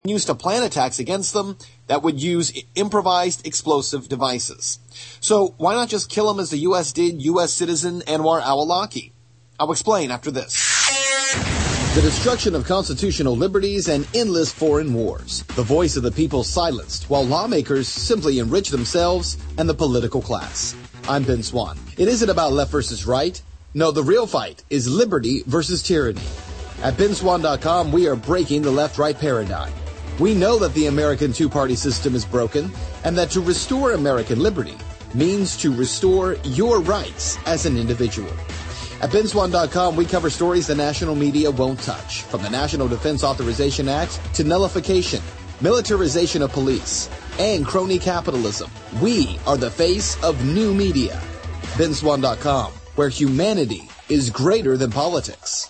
used to plan attacks against them that would use improvised explosive devices. So why not just kill him as the U.S. did U.S. citizen Anwar al-Awlaki? I'll explain after this. The destruction of constitutional liberties and endless foreign wars. The voice of the people silenced while lawmakers simply enrich themselves and the political class. I'm Ben Swann. It isn't about left versus right. No, the real fight is liberty versus tyranny. At benswann.com, we are breaking the left-right paradigm. We know that the American two-party system is broken and that to restore American liberty means to restore your rights as an individual. At benswann.com, we cover stories the national media won't touch, from the National Defense Authorization Act to nullification, militarization of police, and crony capitalism. We are the face of new media. benswann.com, where humanity is greater than politics.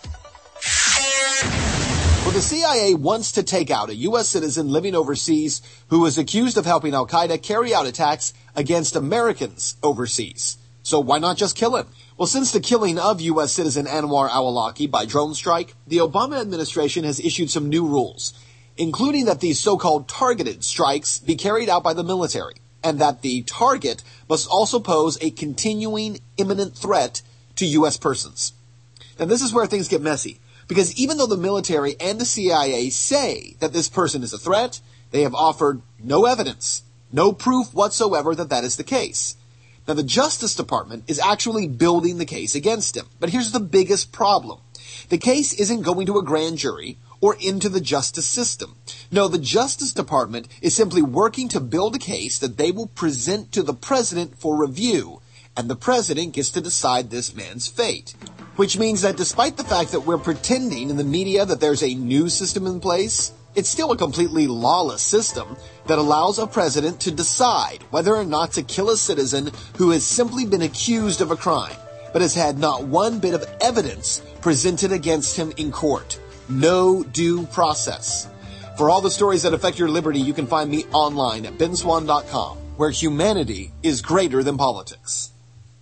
Well, the CIA wants to take out a U.S. citizen living overseas who is accused of helping al-Qaeda carry out attacks against Americans overseas. So why not just kill him? Well, since the killing of U.S. citizen Anwar al-Awlaki by drone strike, the Obama administration has issued some new rules, including that these so-called targeted strikes be carried out by the military, and that the target must also pose a continuing imminent threat to U.S. persons. Now, this is where things get messy, because even though the military and the CIA say that this person is a threat, they have offered no evidence, no proof whatsoever that that is the case. Now, the Justice Department is actually building the case against him. But here's the biggest problem. The case isn't going to a grand jury or into the justice system. No, the Justice Department is simply working to build a case that they will present to the president for review, and the president gets to decide this man's fate. Which means that despite the fact that we're pretending in the media that there's a new system in place, it's still a completely lawless system that allows a president to decide whether or not to kill a citizen who has simply been accused of a crime, but has had not one bit of evidence presented against him in court. No due process. For all the stories that affect your liberty, you can find me online at benswann.com, where humanity is greater than politics.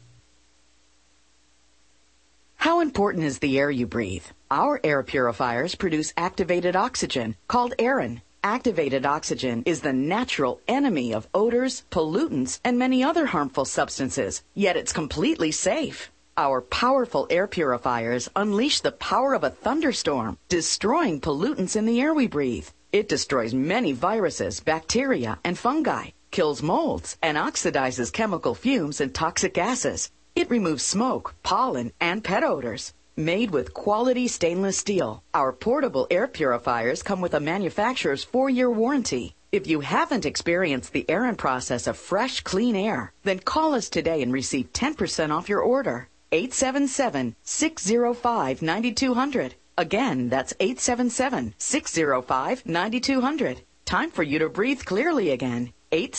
How important is the air you breathe? Our air purifiers produce activated oxygen, called Aerin. Activated oxygen is the natural enemy of odors, pollutants, and many other harmful substances, yet it's completely safe. Our powerful air purifiers unleash the power of a thunderstorm, destroying pollutants in the air we breathe. It destroys many viruses, bacteria, and fungi, kills molds, and oxidizes chemical fumes and toxic gases. It removes smoke, pollen, and pet odors. Made with quality stainless steel, our portable air purifiers come with a manufacturer's 4-year warranty. If you haven't experienced the Aerin process of fresh, clean air, then call us today and receive 10% off your order. 877-605-9200. Again, that's 877-605-9200. Time for you to breathe clearly again.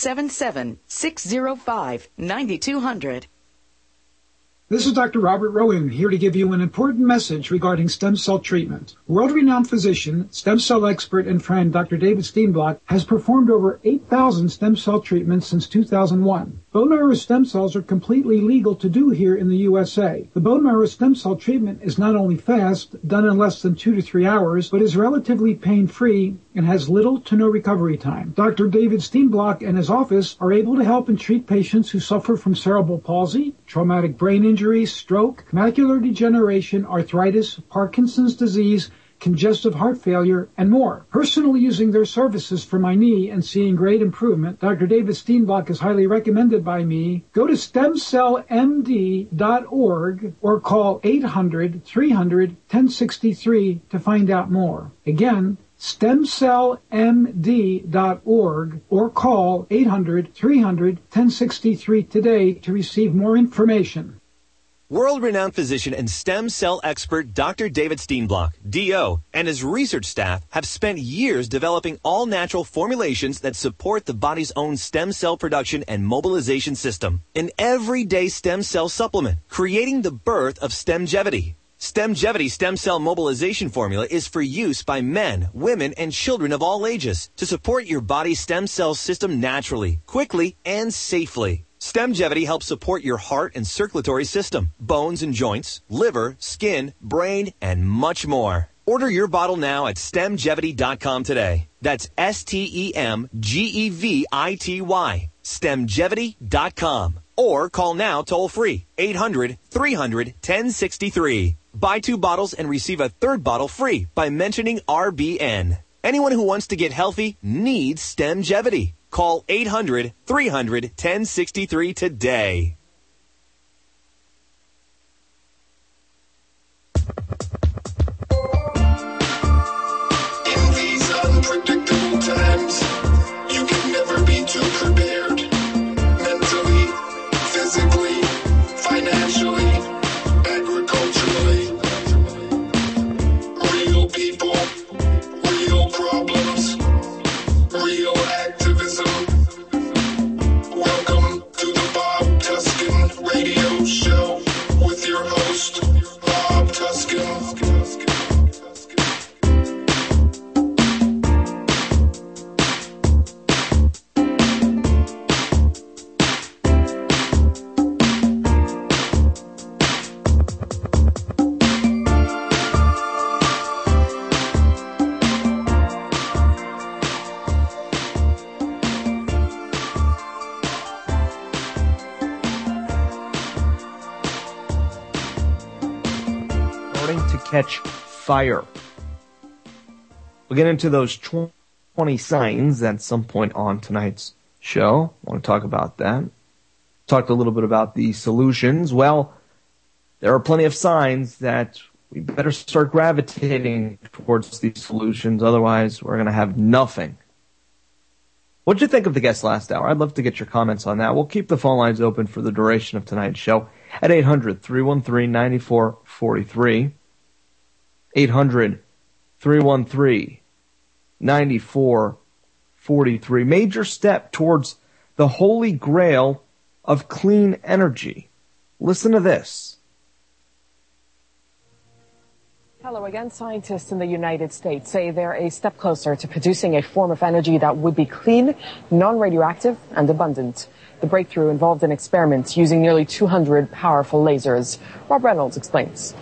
877-605-9200. This is Dr. Robert Rowan here to give you an important message regarding stem cell treatment. World-renowned physician, stem cell expert, and friend Dr. David Steenblock has performed over 8,000 stem cell treatments since 2001. Bone marrow stem cells are completely legal to do here in the USA. The bone marrow stem cell treatment is not only fast, done in less than 2 to 3 hours, but is relatively pain-free and has little to no recovery time. Dr. David Steenblock and his office are able to help and treat patients who suffer from cerebral palsy, traumatic brain injury, stroke, macular degeneration, arthritis, Parkinson's disease, congestive heart failure, and more. Personally using their services for my knee and seeing great improvement, Dr. David Steenblock is highly recommended by me. Go to stemcellmd.org or call 800-300-1063 to find out more. Again, stemcellmd.org or call 800-300-1063 today to receive more information. World-renowned physician and stem cell expert Dr. David Steenblock, D.O., and his research staff have spent years developing all-natural formulations that support the body's own stem cell production and mobilization system. An everyday stem cell supplement, creating the birth of Stemgevity. Stemgevity stem cell mobilization formula is for use by men, women, and children of all ages to support your body's stem cell system naturally, quickly, and safely. Stemgevity helps support your heart and circulatory system, bones and joints, liver, skin, brain, and much more. Order your bottle now at stemgevity.com today. That's STEMGEVITY. STEMGevity.com. Or call now toll free 800-300-1063. Buy 2 bottles and receive a 3rd bottle free by mentioning RBN. Anyone who wants to get healthy needs STEMGevity. Call 800-300-1063 today. In these unpredictable times, you can never be too prepared. Mentally, physically, financially, agriculturally. Real people, real problems, real activism. Welcome to the Bob Tuskin Radio Show with your host, Bob Tuskin. Catch fire. We'll get into those 20 signs at some point on tonight's show. I want to talk about that. Talked a little bit about the solutions. Well, there are plenty of signs that we better start gravitating towards these solutions. Otherwise, we're going to have nothing. What did you think of the guest last hour? I'd love to get your comments on that. We'll keep the phone lines open for the duration of tonight's show at 800-313-9443. 800-313-9443. Major step towards the holy grail of clean energy. Listen to this. Hello again. Scientists in the United States say they're a step closer to producing a form of energy that would be clean, non-radioactive, and abundant. The breakthrough involved an experiment using nearly 200 powerful lasers. Rob Reynolds explains.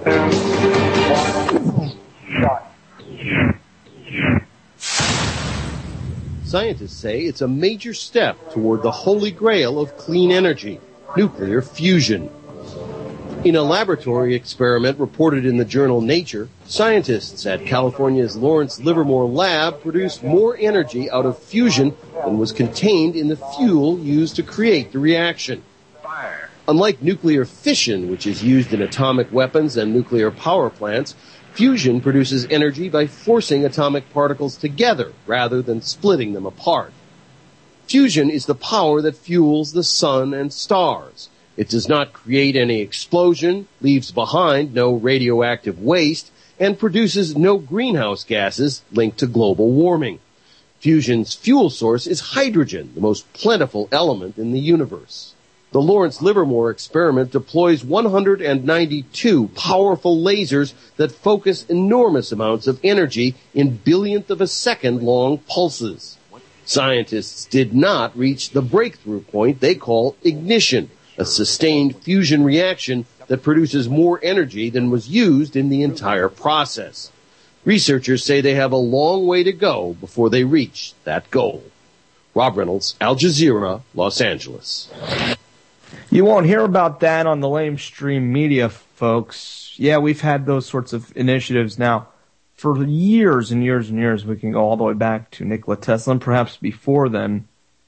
Scientists say it's a major step toward the holy grail of clean energy, nuclear fusion. In a laboratory experiment reported in the journal Nature, scientists at California's Lawrence Livermore lab produced more energy out of fusion than was contained in the fuel used to create the reaction. Unlike nuclear fission, which is used in atomic weapons and nuclear power plants, fusion produces energy by forcing atomic particles together rather than splitting them apart. Fusion is the power that fuels the sun and stars. It does not create any explosion, leaves behind no radioactive waste, and produces no greenhouse gases linked to global warming. Fusion's fuel source is hydrogen, the most plentiful element in the universe. The Lawrence Livermore experiment deploys 192 powerful lasers that focus enormous amounts of energy in billionth of a second long pulses. Scientists did not reach the breakthrough point they call ignition, a sustained fusion reaction that produces more energy than was used in the entire process. Researchers say they have a long way to go before they reach that goal. Rob Reynolds, Al Jazeera, Los Angeles. You won't hear about that on the lamestream media, folks. Yeah, we've had those sorts of initiatives now for years and years and years. We can go all the way back to Nikola Tesla, and perhaps before then.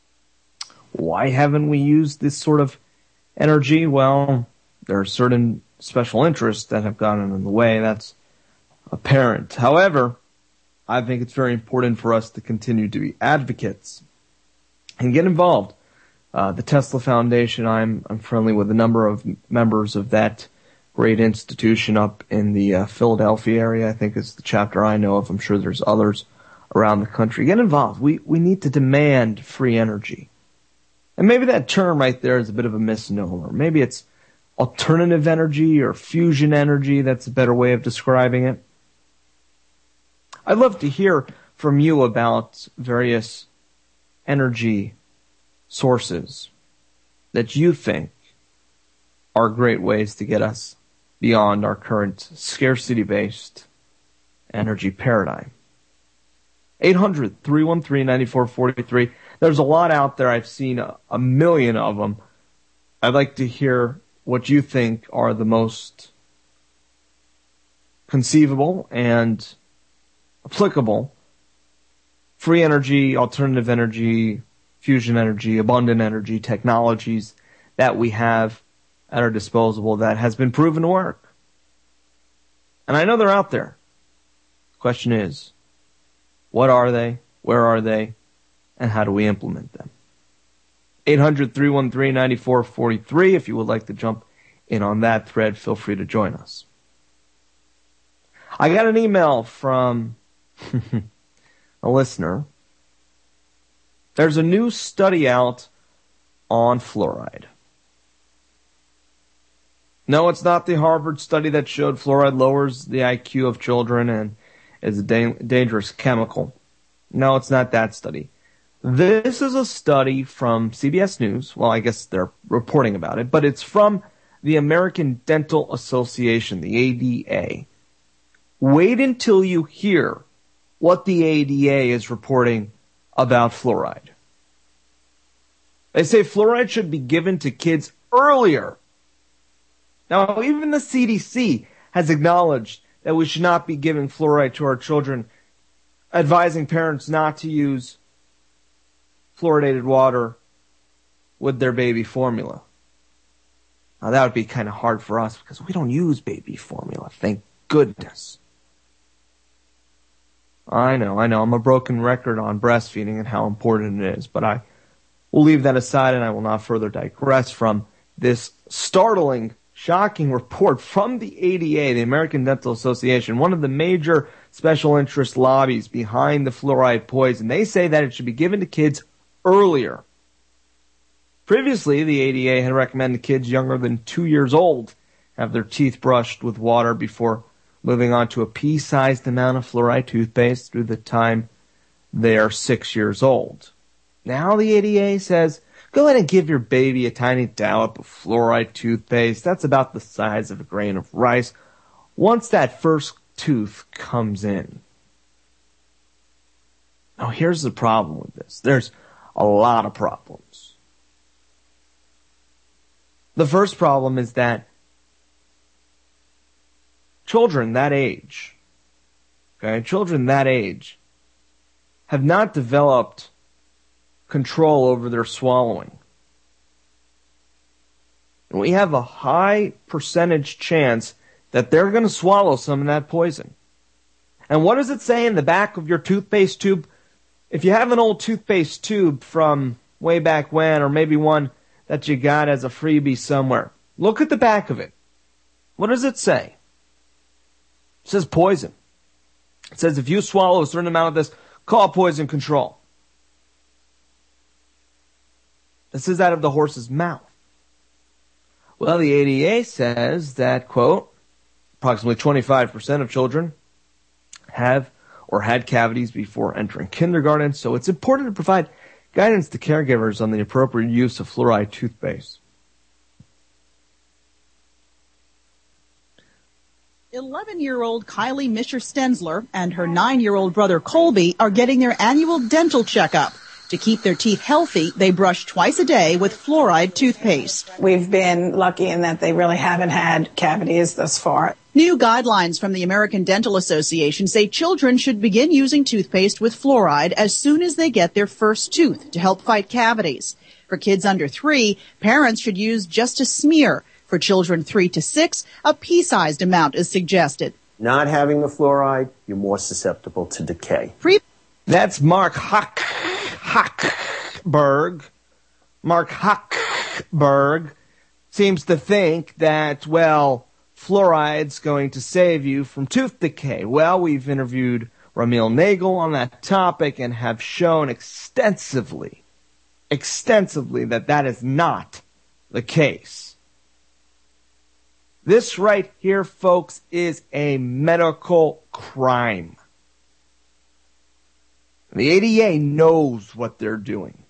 Why haven't we used this sort of energy? Well, there are certain special interests that have gotten in the way. That's apparent. However, I think it's very important for us to continue to be advocates and get involved. The Tesla Foundation, I'm friendly with a number of members of that great institution up in the Philadelphia area. I think it's the chapter I know of. I'm sure there's others around the country. Get involved. We need to demand free energy. And maybe that term right there is a bit of a misnomer. Maybe it's alternative energy or fusion energy. That's a better way of describing it. I'd love to hear from you about various energy sources that you think are great ways to get us beyond our current scarcity-based energy paradigm. 800-313-9443. There's a lot out there. I've seen a million of them. I'd like to hear what you think are the most conceivable and applicable free energy, alternative energy, fusion energy, abundant energy technologies that we have at our disposal that has been proven to work. And I know they're out there. The question is, what are they? Where are they? And how do we implement them? 800-313-9443. If you would like to jump in on that thread, feel free to join us. I got an email from a listener. There's a new study out on fluoride. No, it's not the Harvard study that showed fluoride lowers the IQ of children and is a dangerous chemical. No, it's not that study. This is a study from CBS News. Well, I guess they're reporting about it, but it's from the American Dental Association, the ADA. Wait until you hear what the ADA is reporting about fluoride. They say fluoride should be given to kids earlier. Now, even the CDC has acknowledged that we should not be giving fluoride to our children, advising parents not to use fluoridated water with their baby formula. Now, that would be kind of hard for us because we don't use baby formula, thank goodness. I know, I'm a broken record on breastfeeding and how important it is, but I will leave that aside and I will not further digress from this startling, shocking report from the ADA, the American Dental Association, one of the major special interest lobbies behind the fluoride poison. They say that it should be given to kids earlier. Previously, the ADA had recommended kids younger than 2 years old have their teeth brushed with water before moving on to a pea-sized amount of fluoride toothpaste through the time they are 6 years old. Now the ADA says, go ahead and give your baby a tiny dollop of fluoride toothpaste. That's about the size of a grain of rice. Once that first tooth comes in. Now here's the problem with this. There's a lot of problems. The first problem is that children that age, have not developed control over their swallowing. And we have a high percentage chance that they're going to swallow some of that poison. And what does it say in the back of your toothpaste tube? If you have an old toothpaste tube from way back when, or maybe one that you got as a freebie somewhere, look at the back of it. What does it say? It says poison. It says if you swallow a certain amount of this, call poison control. This is out of the horse's mouth. Well, the ADA says that, quote, approximately 25% of children have or had cavities before entering kindergarten, so it's important to provide guidance to caregivers on the appropriate use of fluoride toothpaste. 11-year-old Kylie Mischer-Stenzler and her 9-year-old brother Colby are getting their annual dental checkup. To keep their teeth healthy, they brush twice a day with fluoride toothpaste. We've been lucky in that they really haven't had cavities thus far. New guidelines from the American Dental Association say children should begin using toothpaste with fluoride as soon as they get their first tooth to help fight cavities. For kids under 3, parents should use just a smear. For children 3 to 6, a pea-sized amount is suggested. Not having the fluoride, you're more susceptible to decay. That's Mark Hochberg. Mark Hochberg seems to think that, well, fluoride's going to save you from tooth decay. Well, we've interviewed Ramil Nagel on that topic and have shown extensively that is not the case. This right here, folks, is a medical crime. The ADA knows what they're doing.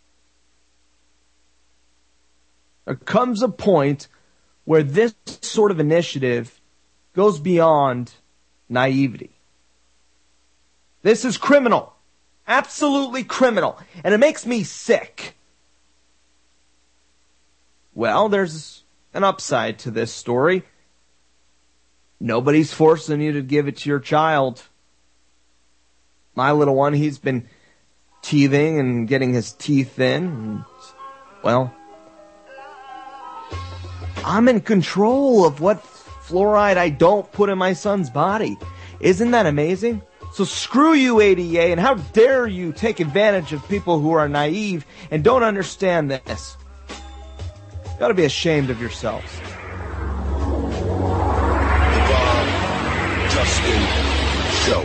There comes a point where this sort of initiative goes beyond naivety. This is criminal. Absolutely criminal. And it makes me sick. Well, there's an upside to this story. Nobody's forcing you to give it to your child. My little one, he's been teething and getting his teeth in. And, well, I'm in control of what fluoride I don't put in my son's body. Isn't that amazing? So screw you, ADA, and how dare you take advantage of people who are naive and don't understand this. You ought to be ashamed of yourselves. The Bob Tuskin Show.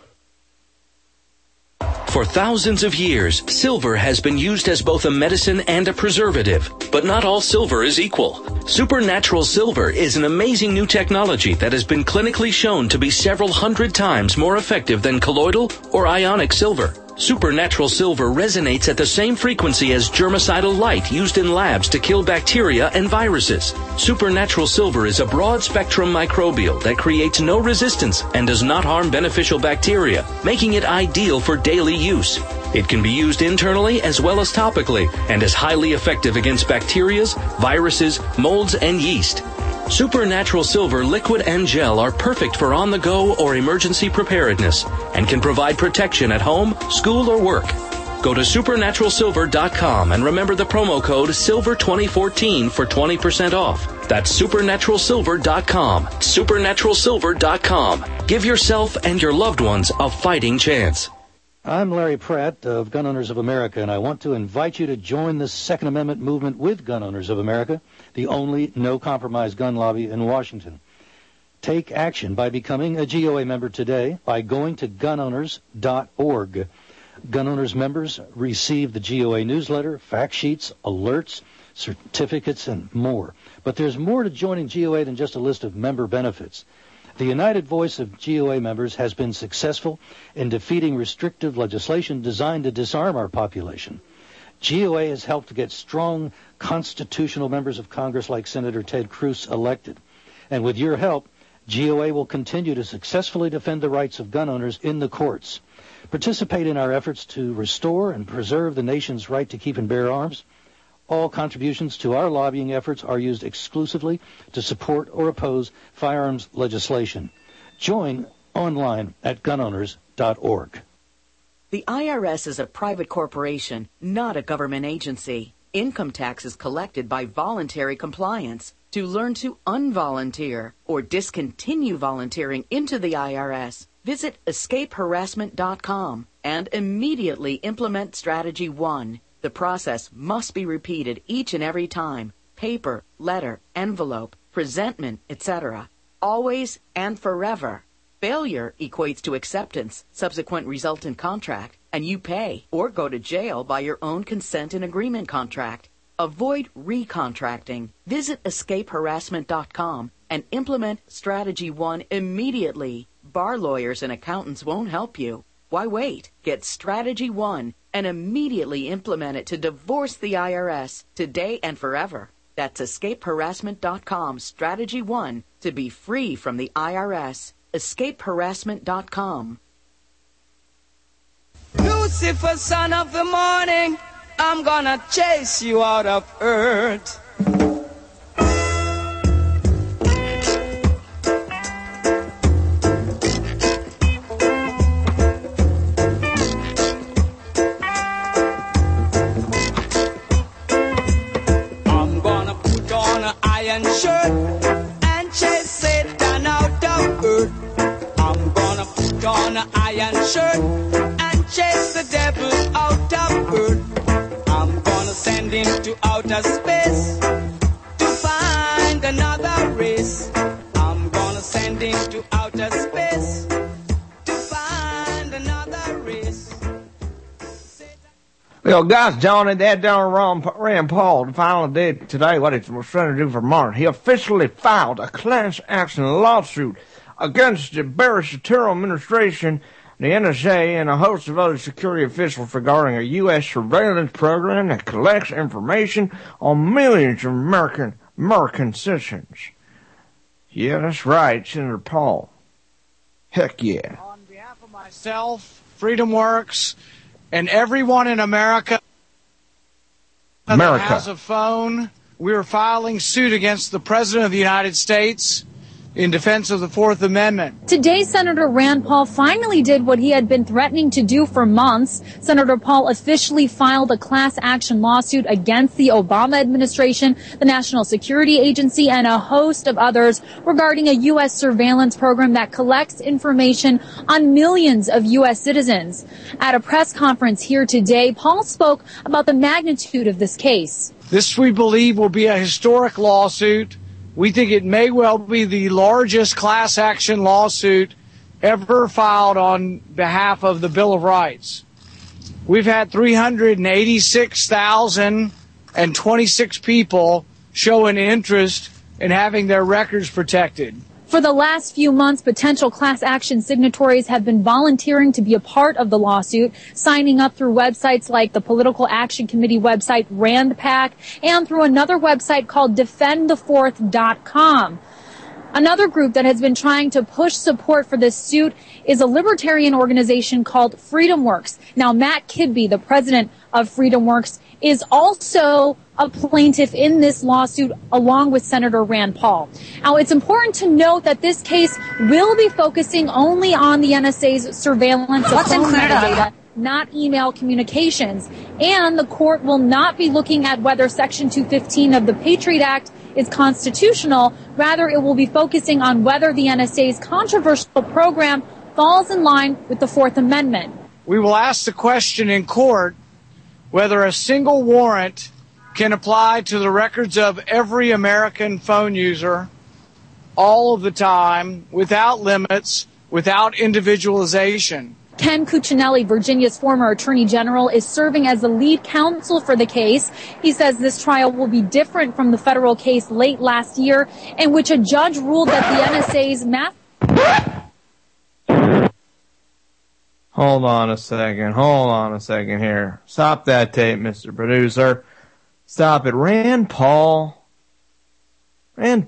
For thousands of years, silver has been used as both a medicine and a preservative. But not all silver is equal. Supernatural Silver is an amazing new technology that has been clinically shown to be several hundred times more effective than colloidal or ionic silver. Supernatural Silver resonates at the same frequency as germicidal light used in labs to kill bacteria and viruses. Supernatural Silver is a broad-spectrum microbial that creates no resistance and does not harm beneficial bacteria, making it ideal for daily use. It can be used internally as well as topically and is highly effective against bacteria, viruses, molds, and yeast. Supernatural Silver liquid and gel are perfect for on-the-go or emergency preparedness and can provide protection at home, school, or work. Go to supernaturalsilver.com and remember the promo code SILVER2014 for 20% off. That's supernaturalsilver.com. Supernaturalsilver.com. Give yourself and your loved ones a fighting chance. I'm Larry Pratt of Gun Owners of America, and I want to invite you to join the Second Amendment movement with Gun Owners of America, the only no-compromise gun lobby in Washington. Take action by becoming a GOA member today by going to gunowners.org. Gun Owners members receive the GOA newsletter, fact sheets, alerts, certificates, and more. But there's more to joining GOA than just a list of member benefits. The united voice of GOA members has been successful in defeating restrictive legislation designed to disarm our population. GOA has helped to get strong constitutional members of Congress like Senator Ted Cruz elected. And with your help, GOA will continue to successfully defend the rights of gun owners in the courts. Participate in our efforts to restore and preserve the nation's right to keep and bear arms. All contributions to our lobbying efforts are used exclusively to support or oppose firearms legislation. Join online at gunowners.org. The IRS is a private corporation, not a government agency. Income tax is collected by voluntary compliance. To learn to unvolunteer or discontinue volunteering into the IRS, visit escapeharassment.com and immediately implement Strategy 1. The process must be repeated each and every time. Paper, letter, envelope, presentment, etc. Always and forever. Failure equates to acceptance, subsequent resultant contract, and you pay or go to jail by your own consent and agreement contract. Avoid recontracting. Visit escapeharassment.com and implement Strategy 1 immediately. Bar lawyers and accountants won't help you. Why wait? Get Strategy 1 and immediately implement it to divorce the IRS today and forever. That's escapeharassment.com, Strategy 1, to be free from the IRS. Escapeharassment.com. Lucifer, son of the morning, I'm gonna chase you out of earth. Shirt and chase Satan out of earth. I'm gonna put on an iron shirt and chase the devil out of earth. I'm gonna send him to outer space to find another race. I'm gonna send him to outer space to find another race. Well, guys, Johnny, that down Rand Paul finally did today what he was trying to do for Martin. He officially filed a class action lawsuit against the Barry Shapiro administration, the NSA, and a host of other security officials regarding a U.S. surveillance program that collects information on millions of American citizens. Yeah, that's right, Senator Paul. Heck yeah. On behalf of myself, FreedomWorks, and everyone in America that has a phone, we are filing suit against the President of the United States in defense of the Fourth Amendment. Today, Senator Rand Paul finally did what he had been threatening to do for months. Senator Paul officially filed a class action lawsuit against the Obama administration, the National Security Agency, and a host of others regarding a U.S. surveillance program that collects information on millions of U.S. citizens. At a press conference here today, Paul spoke about the magnitude of this case. This, we believe, will be a historic lawsuit. We think it may well be the largest class action lawsuit ever filed on behalf of the Bill of Rights. We've had 386,026 people show an interest in having their records protected. For the last few months, potential class action signatories have been volunteering to be a part of the lawsuit, signing up through websites like the Political Action Committee website RandPAC and through another website called DefendTheFourth.com. Another group that has been trying to push support for this suit is a libertarian organization called FreedomWorks. Now, Matt Kidby, the president of FreedomWorks, is also a plaintiff in this lawsuit along with Senator Rand Paul. Now, it's important to note that this case will be focusing only on the NSA's surveillance of phone metadata, not email communications. And the court will not be looking at whether Section 215 of the Patriot Act is constitutional. Rather, it will be focusing on whether the NSA's controversial program falls in line with the Fourth Amendment. We will ask the question in court whether a single warrant can apply to the records of every American phone user all of the time, without limits, without individualization. Ken Cuccinelli, Virginia's former attorney general, is serving as the lead counsel for the case. He says this trial will be different from the federal case late last year, in which a judge ruled that the NSA's Hold on a second here. Stop that tape, Mr. Producer. Stop it. Rand Paul. No,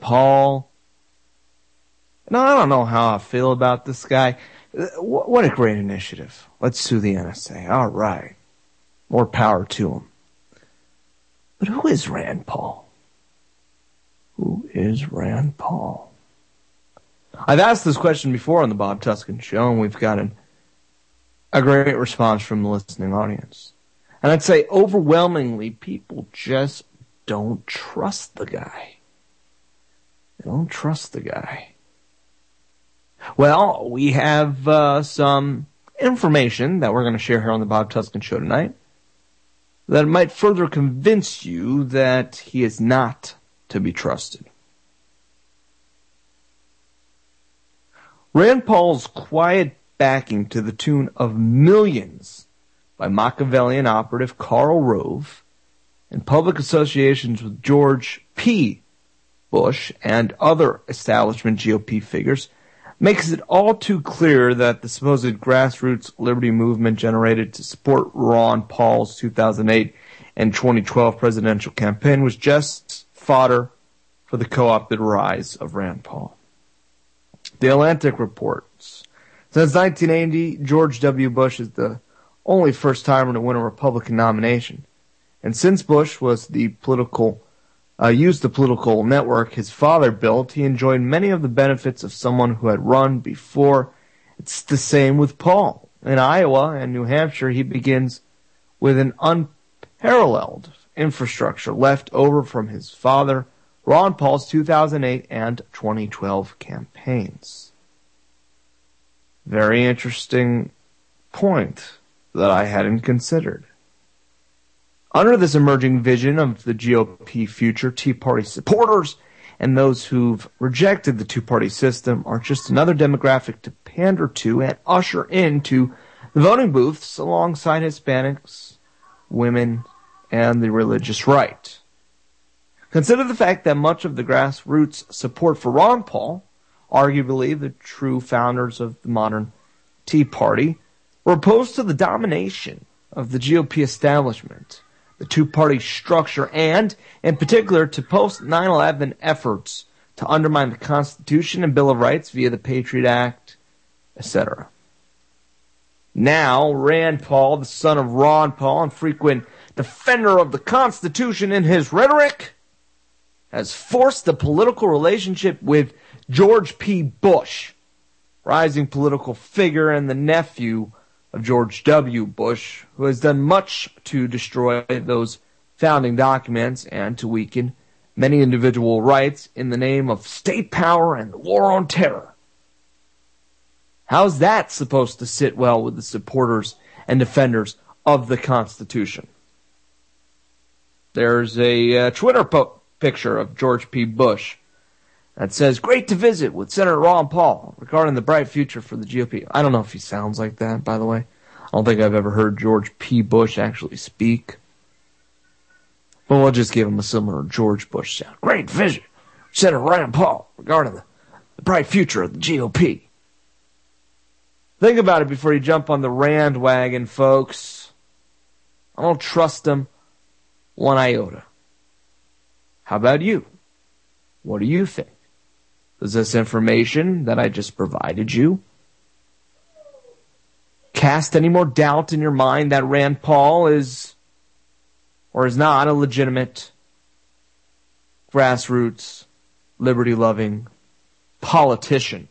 I don't know how I feel about this guy. What a great initiative. Let's sue the NSA. All right. More power to him. But who is Rand Paul? Who is Rand Paul? I've asked this question before on the Bob Tuskin Show, and we've gotten a great response from the listening audience. And I'd say overwhelmingly people just don't trust the guy. They don't trust the guy. Well, we have some information that we're going to share here on the Bob Tuskin Show tonight that might further convince you that he is not to be trusted. Rand Paul's quiet backing to the tune of millions by Machiavellian operative Karl Rove and public associations with George P. Bush and other establishment GOP figures makes it all too clear that the supposed grassroots liberty movement generated to support Ron Paul's 2008 and 2012 presidential campaign was just fodder for the co-opted rise of Rand Paul. The Atlantic reports, since 1980, George W. Bush is the only first-timer to win a Republican nomination. And since Bush was used the political network his father built, he enjoyed many of the benefits of someone who had run before. It's the same with Paul. In Iowa and New Hampshire, he begins with an unparalleled infrastructure left over from his father, Ron Paul's 2008 and 2012 campaigns. Very interesting point that I hadn't considered. Under this emerging vision of the GOP future, Tea Party supporters and those who've rejected the two-party system are just another demographic to pander to and usher into the voting booths alongside Hispanics, women, and the religious right. Consider the fact that much of the grassroots support for Ron Paul, arguably the true founders of the modern Tea Party, were opposed to the domination of the GOP establishment, the two-party structure, and, in particular, to post-9/11 efforts to undermine the Constitution and Bill of Rights via the Patriot Act, etc. Now, Rand Paul, the son of Ron Paul and frequent defender of the Constitution in his rhetoric, has forced a political relationship with George P. Bush, rising political figure and the nephew of George W. Bush, who has done much to destroy those founding documents and to weaken many individual rights in the name of state power and the war on terror. How's that supposed to sit well with the supporters and defenders of the Constitution? There's a Twitter picture of George P. Bush that says, "Great to visit with Senator Ron Paul regarding the bright future for the GOP." I don't know if he sounds like that, by the way. I don't think I've ever heard George P. Bush actually speak. But we'll just give him a similar George Bush sound. "Great to visit with Senator Ron Paul regarding the bright future of the GOP." Think about it before you jump on the Rand wagon, folks. I don't trust him one iota. How about you? What do you think? Does this information that I just provided you cast any more doubt in your mind that Rand Paul is or is not a legitimate, grassroots, liberty-loving politician?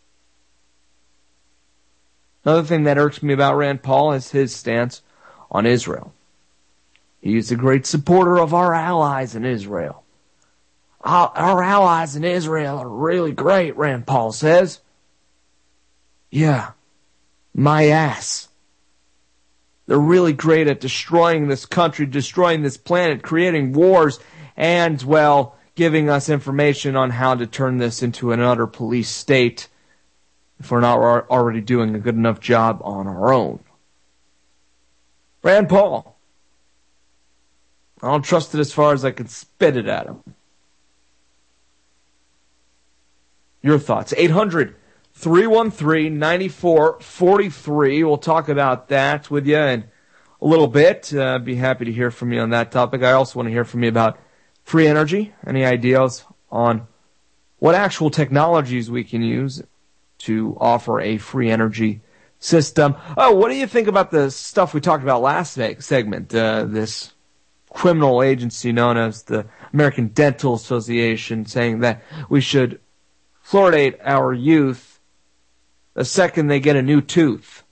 Another thing that irks me about Rand Paul is his stance on Israel. He is a great supporter of our allies in Israel. Our allies in Israel are really great, Rand Paul says. Yeah, my ass. They're really great at destroying this country, destroying this planet, creating wars, and, well, giving us information on how to turn this into an utter police state if we're not already doing a good enough job on our own. Rand Paul. I don't trust it as far as I can spit it at him. Your thoughts. 800-313-9443. We'll talk about that with you in a little bit. Be happy to hear from you on that topic. I also want to hear from you about free energy. Any ideas on what actual technologies we can use to offer a free energy system? Oh, what do you think about the stuff we talked about last segment? This criminal agency known as the American Dental Association saying that we should fluoridate our youth the second they get a new tooth.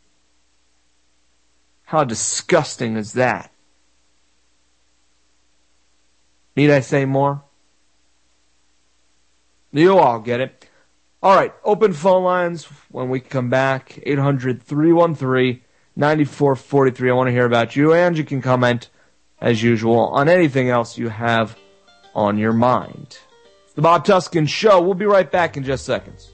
How disgusting is that? Need I say more? You'll all get it. All right, open phone lines when we come back. 800-313-9443. I want to hear about you, and you can comment, as usual, on anything else you have on your mind. It's the Bob Tuskin Show. We'll be right back in just seconds.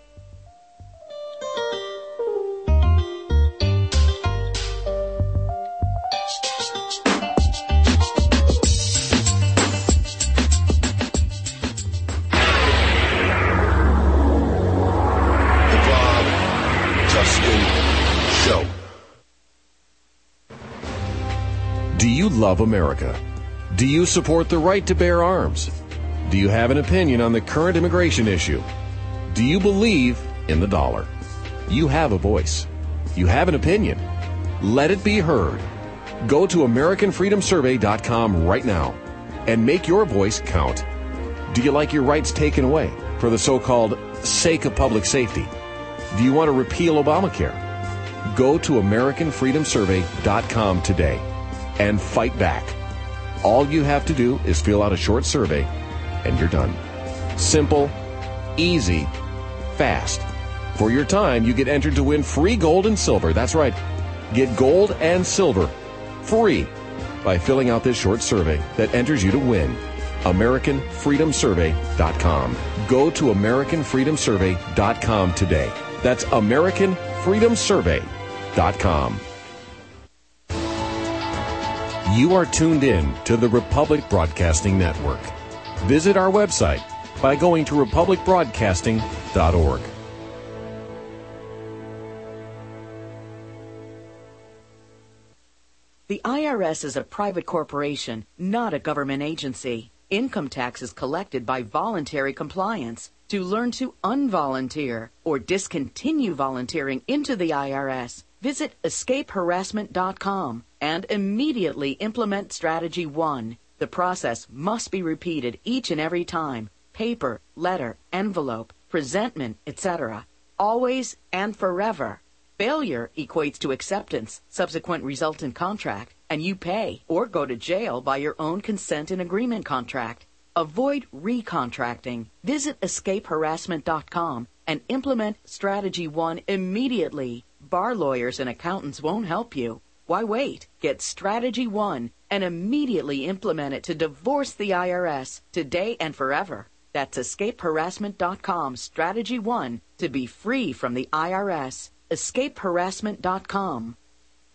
Do you love America? Do you support the right to bear arms? Do you have an opinion on the current immigration issue? Do you believe in the dollar? You have a voice. You have an opinion. Let it be heard. Go to AmericanFreedomSurvey.com right now and make your voice count. Do you like your rights taken away for the so-called sake of public safety? Do you want to repeal Obamacare? Go to AmericanFreedomSurvey.com today and fight back. All you have to do is fill out a short survey and you're done. Simple, easy, fast. For your time, you get entered to win free gold and silver. That's right. Get gold and silver free by filling out this short survey that enters you to win. AmericanFreedomSurvey.com. Go to AmericanFreedomSurvey.com today. That's AmericanFreedomSurvey.com. You are tuned in to the Republic Broadcasting Network. Visit our website by going to republicbroadcasting.org. The IRS is a private corporation, not a government agency. Income tax is collected by voluntary compliance. To learn to unvolunteer or discontinue volunteering into the IRS, Visit escapeharassment.com and immediately implement Strategy 1. The process must be repeated each and every time. Paper, letter, envelope, presentment, etc. Always and forever. Failure equates to acceptance, subsequent resultant contract, and you pay or go to jail by your own consent and agreement contract. Avoid recontracting. Visit escapeharassment.com and implement Strategy 1 immediately. Bar lawyers and accountants won't help you. Why wait? Get Strategy 1 and immediately implement it to divorce the IRS today and forever. That's escapeharassment.com, Strategy 1, to be free from the IRS. Escapeharassment.com.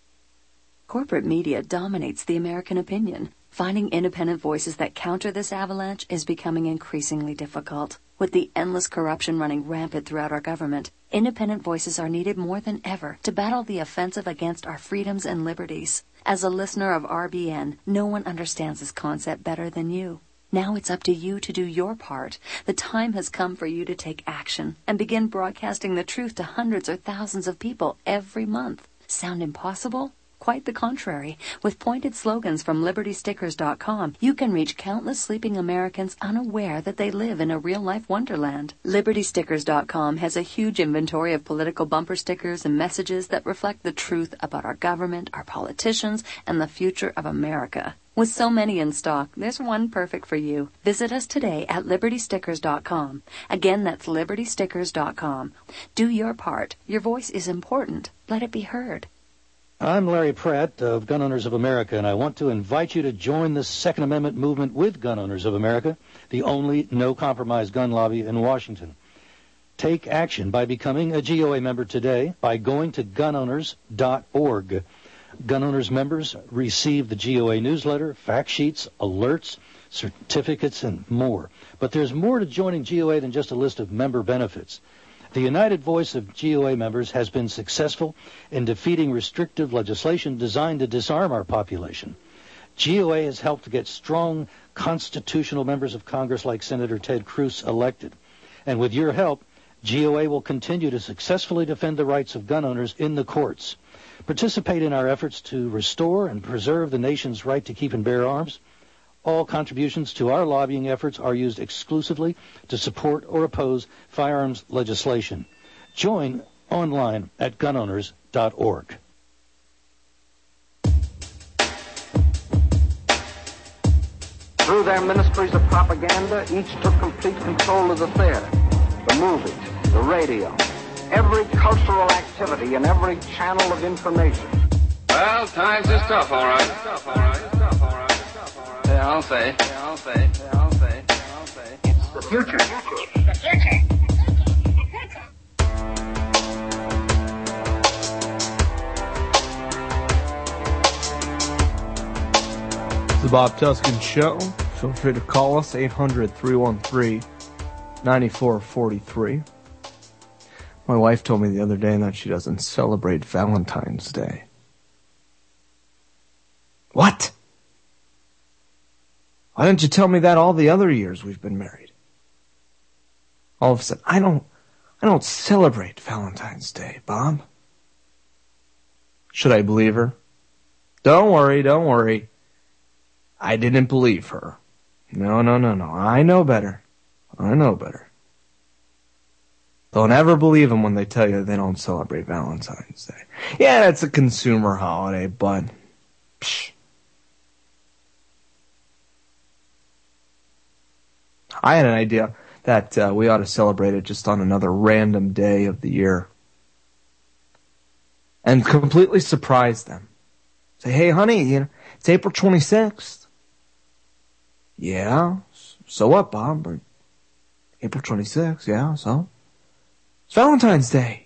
Corporate media dominates the American opinion. Finding independent voices that counter this avalanche is becoming increasingly difficult. With the endless corruption running rampant throughout our government, independent voices are needed more than ever to battle the offensive against our freedoms and liberties. As a listener of RBN, no one understands this concept better than you. Now it's up to you to do your part. The time has come for you to take action and begin broadcasting the truth to hundreds or thousands of people every month. Sound impossible? Quite the contrary. With pointed slogans from LibertyStickers.com, you can reach countless sleeping Americans unaware that they live in a real-life wonderland. LibertyStickers.com has a huge inventory of political bumper stickers and messages that reflect the truth about our government, our politicians, and the future of America. With so many in stock, there's one perfect for you. Visit us today at LibertyStickers.com. Again, that's LibertyStickers.com. Do your part. Your voice is important. Let it be heard. I'm Larry Pratt of Gun Owners of America, and I want to invite you to join the Second Amendment movement with Gun Owners of America, the only no-compromise gun lobby in Washington. Take action by becoming a GOA member today by going to gunowners.org. Gun Owners members receive the GOA newsletter, fact sheets, alerts, certificates, and more. But there's more to joining GOA than just a list of member benefits. The united voice of GOA members has been successful in defeating restrictive legislation designed to disarm our population. GOA has helped to get strong constitutional members of Congress like Senator Ted Cruz elected. And with your help, GOA will continue to successfully defend the rights of gun owners in the courts. Participate in our efforts to restore and preserve the nation's right to keep and bear arms. All contributions to our lobbying efforts are used exclusively to support or oppose firearms legislation. Join online at gunowners.org. Through their ministries of propaganda, each took complete control of the theater, the movies, the radio, every cultural activity and every channel of information. Well, times is tough, all right. Yeah, I'll say. It's the future. It's the Bob Tuskin Show. Feel free to call us, 800-313-9443. My wife told me the other day that she doesn't celebrate Valentine's Day. What? Why didn't you tell me that all the other years we've been married? All of a sudden, I don't celebrate Valentine's Day, Bob. Should I believe her? Don't worry. I didn't believe her. No. I know better. Don't ever believe them when they tell you they don't celebrate Valentine's Day. Yeah, it's a consumer holiday, but psh. I had an idea that we ought to celebrate it just on another random day of the year. And completely surprise them. Say, hey, honey, it's April 26th. Yeah, so what, Bob? April 26th, yeah, so? It's Valentine's Day.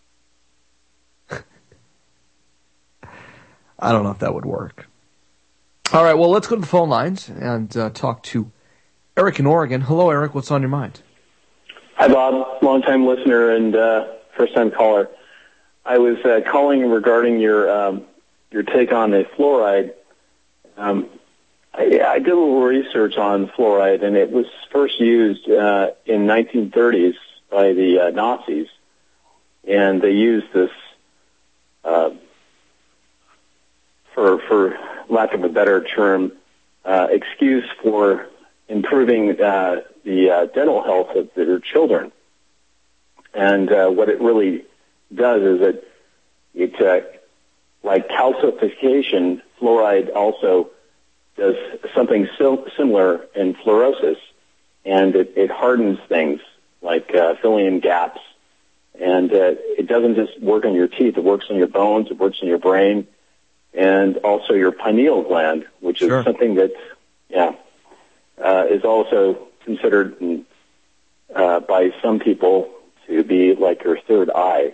I don't know if that would work. All right, well, let's go to the phone lines and talk to Eric in Oregon. Hello, Eric. What's on your mind? Hi, Bob. Long-time listener and first-time caller. I was calling regarding your take on the fluoride. I did a little research on fluoride, and it was first used in 1930s by the Nazis, and they used this for lack of a better term, excuse for improving the dental health of their children. And what it really does is it like calcification, fluoride also does something similar in fluorosis, and it hardens things like filling in gaps. And it doesn't just work on your teeth; it works on your bones, it works on your brain, and also your pineal gland, which is something that, is also considered by some people to be like your third eye.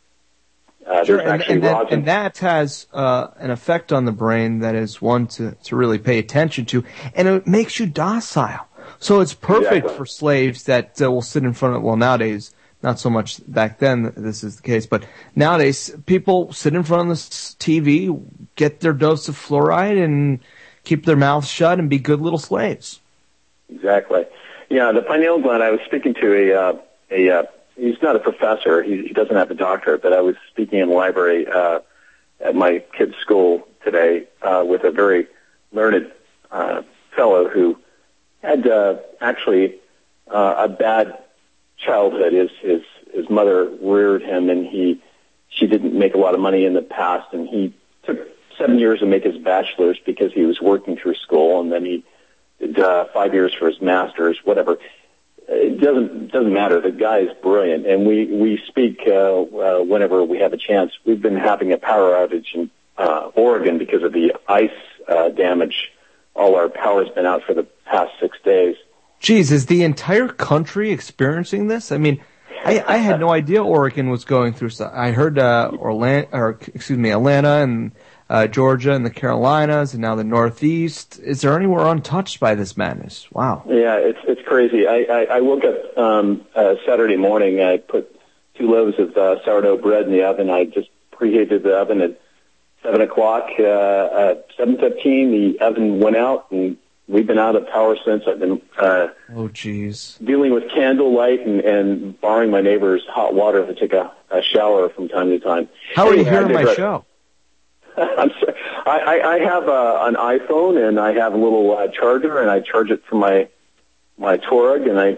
And that has an effect on the brain that is one to really pay attention to, and it makes you docile. So it's perfect for slaves that will sit in front of, well, nowadays, not so much back then this is the case, but nowadays people sit in front of the TV, get their dose of fluoride, and keep their mouths shut and be good little slaves. Exactly. Yeah, the pineal gland, I was speaking to he's not a professor, he doesn't have a doctorate, but I was speaking in the library at my kid's school today with a very learned fellow who had actually a bad childhood. His mother reared him, and she didn't make a lot of money in the past, and he took 7 years to make his bachelor's because he was working through school, and then he did 5 years for his master's, whatever. It doesn't matter. The guy is brilliant, and we speak whenever we have a chance. We've been having a power outage in Oregon because of the ice damage. All our power's been out for the past 6 days. Geez, is the entire country experiencing this? I mean, I had no idea Oregon was going through stuff. I heard Atlanta and Georgia and the Carolinas and now the Northeast. Is there anywhere untouched by this madness? Wow. Yeah, it's crazy. I woke up Saturday morning. I put 2 loaves of sourdough bread in the oven. I just preheated the oven at 7 o'clock. At 7:15, the oven went out, and we've been out of power since. I've been dealing with candlelight and borrowing my neighbor's hot water to take a shower from time to time. How are you hearing my show? I'm sorry. I have an iPhone, and I have a little charger, and I charge it from my Touareg, and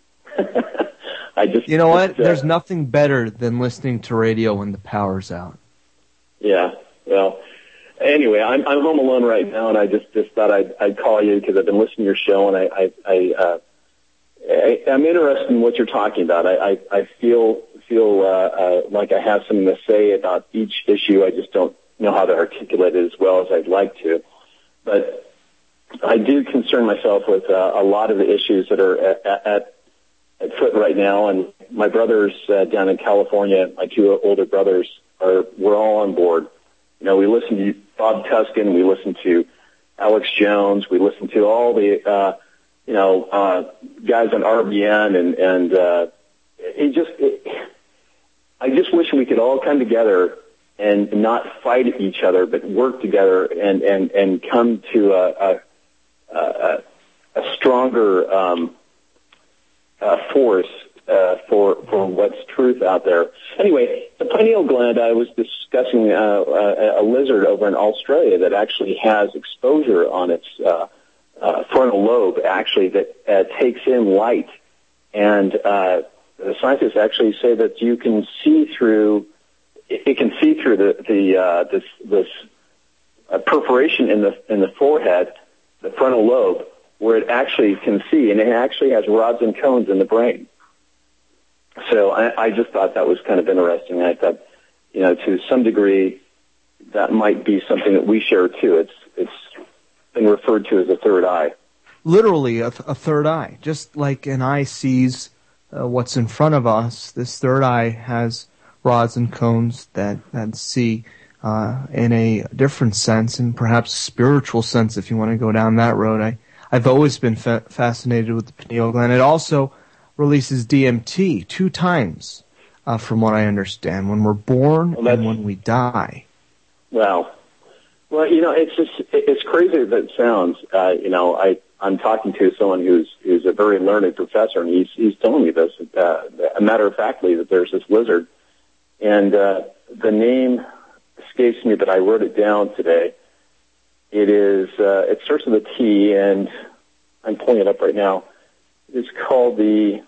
I just... You know what? There's nothing better than listening to radio when the power's out. Yeah, well... Anyway, I'm home alone right now, and I just thought I'd call you because I've been listening to your show, and I'm interested in what you're talking about. I feel like I have something to say about each issue. I just don't know how to articulate it as well as I'd like to. But I do concern myself with a lot of the issues that are at foot right now, and my brothers down in California, my 2 older brothers, we're all on board. You know, we listen to Bob Tuskin, we listen to Alex Jones, we listen to all the, guys on RBN, and I just wish we could all come together and not fight each other, but work together and come to a stronger force for what's truth out there. Anyway, the pineal gland, I was discussing a lizard over in Australia that actually has exposure on its frontal lobe, actually, that takes in light. And the scientists actually say that you can see through, it can see through this perforation in the forehead, the frontal lobe, where it actually can see, and it actually has rods and cones in the brain. So I just thought that was kind of interesting. I thought, to some degree, that might be something that we share too. It's been referred to as a third eye. Literally a third eye. Just like an eye sees what's in front of us, this third eye has rods and cones that see in a different sense, and perhaps spiritual sense if you want to go down that road. I've always been fascinated with the pineal gland. It also releases DMT 2 times, from what I understand, when we're born and when we die. Well, it's crazy as it sounds. I'm talking to someone who's a very learned professor, and he's telling me this, a matter of factly, that there's this lizard, and the name escapes me, but I wrote it down today. It is. It starts with a T, and I'm pulling it up right now. It's called the.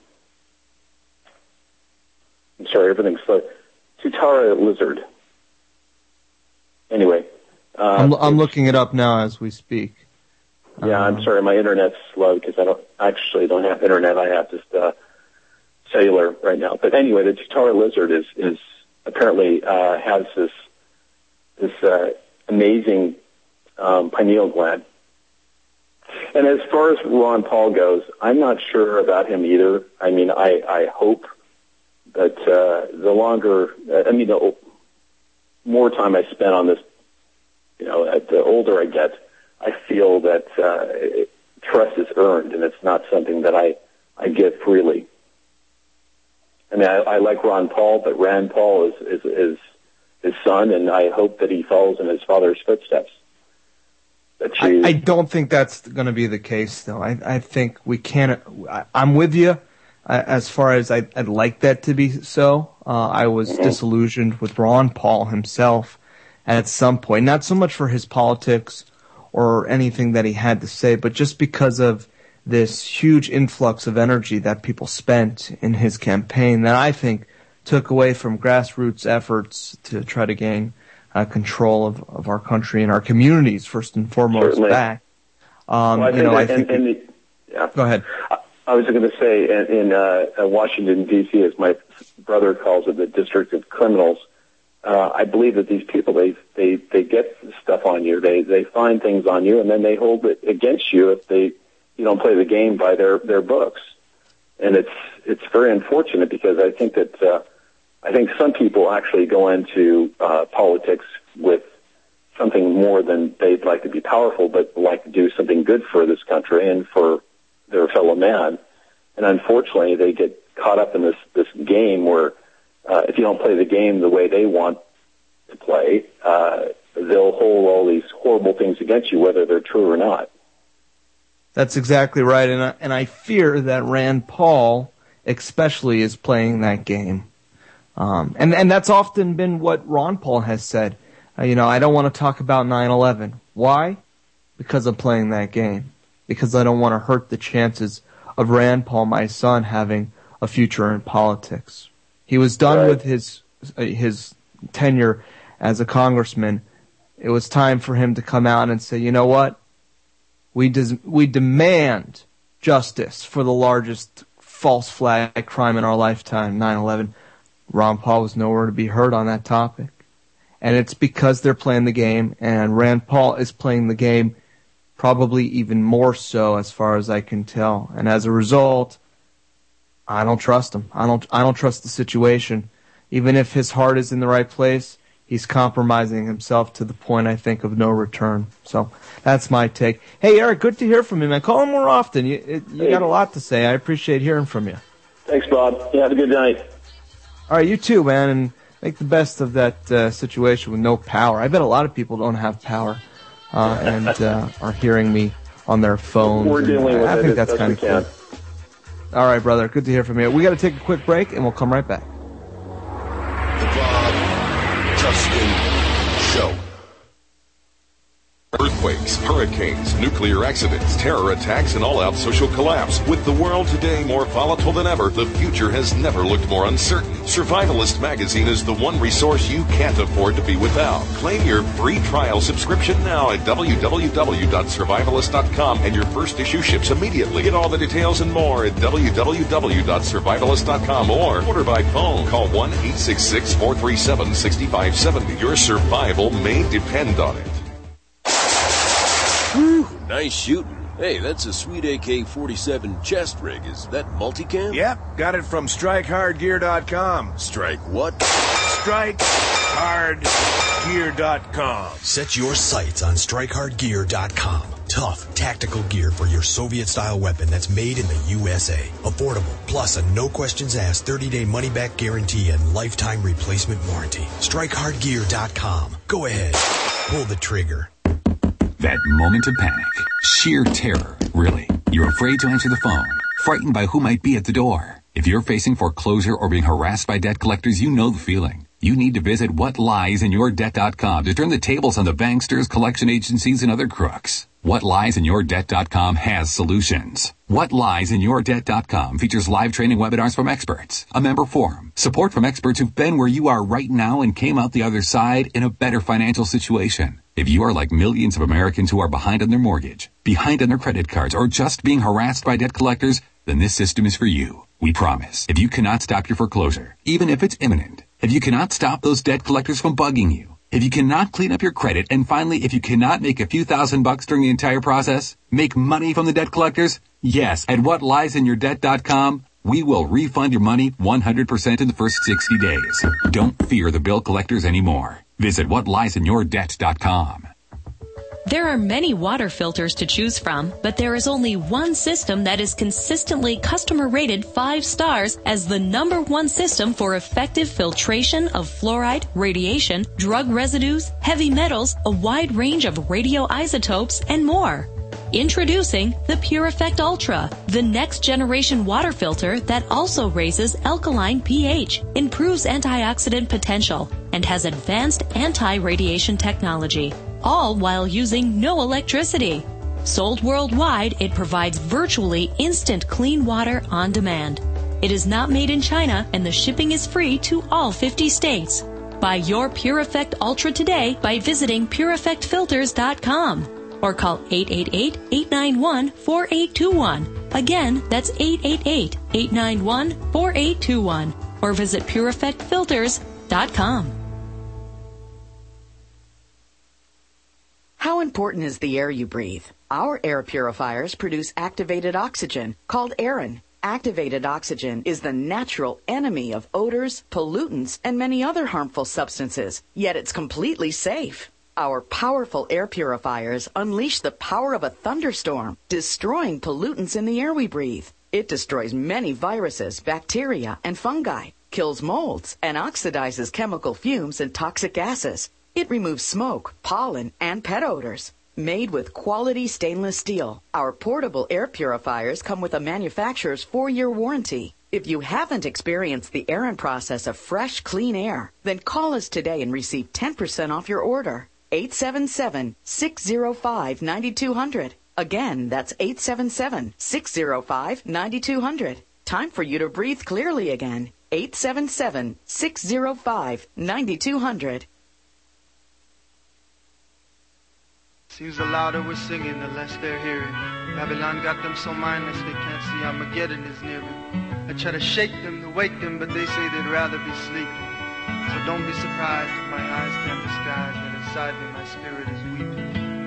I'm sorry, everything's slow. Tutara lizard. Anyway, I'm looking it up now as we speak. Yeah, I'm sorry, my internet's slow because I don't have internet. I have just cellular right now. But anyway, the Tutara lizard is apparently has this amazing pineal gland. And as far as Ron Paul goes, I'm not sure about him either. I mean, I hope that the more time I spend on this, the older I get, I feel that trust is earned, and it's not something that I give freely. I mean, I like Ron Paul, but Rand Paul is his son, and I hope that he follows in his father's footsteps. I don't think that's going to be the case, though. I think we can't. I'm with you as far as I'd like that to be so. I was disillusioned with Ron Paul himself at some point, not so much for his politics or anything that he had to say, but just because of this huge influx of energy that people spent in his campaign that I think took away from grassroots efforts to try to gain control of our country and our communities, first and foremost, back. Go ahead. I was going to say, in Washington, D.C., as my brother calls it, the District of Criminals, I believe that these people, they get stuff on you. They find things on you, and then they hold it against you if you don't play the game by their books. And it's very unfortunate because I think that I think some people actually go into politics with something more than they'd like to be powerful, but like to do something good for this country and for their fellow man. And unfortunately, they get caught up in this game where if you don't play the game the way they want to play, they'll hold all these horrible things against you, whether they're true or not. That's exactly right, and I fear that Rand Paul especially is playing that game. And that's often been what Ron Paul has said. I don't want to talk about 9/11. Why? Because I'm playing that game. Because I don't want to hurt the chances of Rand Paul, my son, having a future in politics. He was done with his tenure as a congressman. It was time for him to come out and say, you know what? We demand justice for the largest false flag crime in our lifetime, 9/11. Ron Paul was nowhere to be heard on that topic. And it's because they're playing the game, and Rand Paul is playing the game probably even more so as far as I can tell. And as a result, I don't trust him. I don't trust the situation. Even if his heart is in the right place, he's compromising himself to the point, I think, of no return. So that's my take. Hey, Eric, good to hear from you, man. Call him more often. You got a lot to say. I appreciate hearing from you. Thanks, Bob. Yeah, have a good night. All right, you too, man, and make the best of that situation with no power. I bet a lot of people don't have power and are hearing me on their phones. We're dealing with it. I think that's kind of cool. All right, brother. Good to hear from you. We got to take a quick break, and we'll come right back. The Bob Tuskin Show. Earthquakes, hurricanes, nuclear accidents, terror attacks, and all-out social collapse. With the world today more volatile than ever, the future has never looked more uncertain. Survivalist magazine is the one resource you can't afford to be without. Claim your free trial subscription now at www.survivalist.com, and your first issue ships immediately. Get all the details and more at www.survivalist.com or order by phone. Call 1-866-437-6570. Your survival may depend on it. Whew, nice shooting. Hey, that's a sweet AK-47 chest rig. Is that multicam? Yep, got it from StrikeHardGear.com. Strike what? StrikeHardGear.com. Set your sights on StrikeHardGear.com. Tough, tactical gear for your Soviet-style weapon that's made in the USA. Affordable, plus a no-questions-asked 30-day money-back guarantee and lifetime replacement warranty. StrikeHardGear.com. Go ahead. Pull the trigger. That moment of panic. Sheer terror, really. You're afraid to answer the phone. Frightened by who might be at the door. If you're facing foreclosure or being harassed by debt collectors, you know the feeling. You need to visit whatliesinyourdebt.com to turn the tables on the banksters, collection agencies, and other crooks. Whatliesinyourdebt.com has solutions. Whatliesinyourdebt.com features live training webinars from experts, a member forum, support from experts who've been where you are right now and came out the other side in a better financial situation. If you are like millions of Americans who are behind on their mortgage, behind on their credit cards, or just being harassed by debt collectors, then this system is for you. We promise. If you cannot stop your foreclosure, even if it's imminent, if you cannot stop those debt collectors from bugging you, if you cannot clean up your credit, and finally, if you cannot make a few $1,000s during the entire process, make money from the debt collectors, yes, at whatliesinyourdebt.com, we will refund your money 100% in the first 60 days. Don't fear the bill collectors anymore. Visit whatliesinyourdebt.com. There are many water filters to choose from, but there is only one system that is consistently customer rated 5 stars as the #1 system for effective filtration of fluoride, radiation, drug residues, heavy metals, a wide range of radioisotopes, and more. Introducing the Pure Effect Ultra, the next generation water filter that also raises alkaline pH, improves antioxidant potential, and has advanced anti-radiation technology, all while using no electricity. Sold worldwide, it provides virtually instant clean water on demand. It is not made in China, and the shipping is free to all 50 states. Buy your Pure Effect Ultra today by visiting PureEffectFilters.com. or call 888-891-4821. Again, that's 888-891-4821. Or visit PureEffectFilters.com. How important is the air you breathe? Our air purifiers produce activated oxygen, called Aerin. Activated oxygen is the natural enemy of odors, pollutants, and many other harmful substances, yet it's completely safe. Our powerful air purifiers unleash the power of a thunderstorm, destroying pollutants in the air we breathe. It destroys many viruses, bacteria, and fungi, kills molds, and oxidizes chemical fumes and toxic gases. It removes smoke, pollen, and pet odors. Made with quality stainless steel, our portable air purifiers come with a manufacturer's 4-year warranty. If you haven't experienced the Aerin process of fresh, clean air, then call us today and receive 10% off your order. 877-605-9200. Again, that's 877-605-9200. Time for you to breathe clearly again. 877-605-9200. Seems the louder we're singing, the less they're hearing. Babylon got them so mindless they can't see Armageddon is nearing. I try to shake them, to wake them, but they say they'd rather be sleeping. So don't be surprised if my eyes turn to skies, and inside me my spirit is weeping.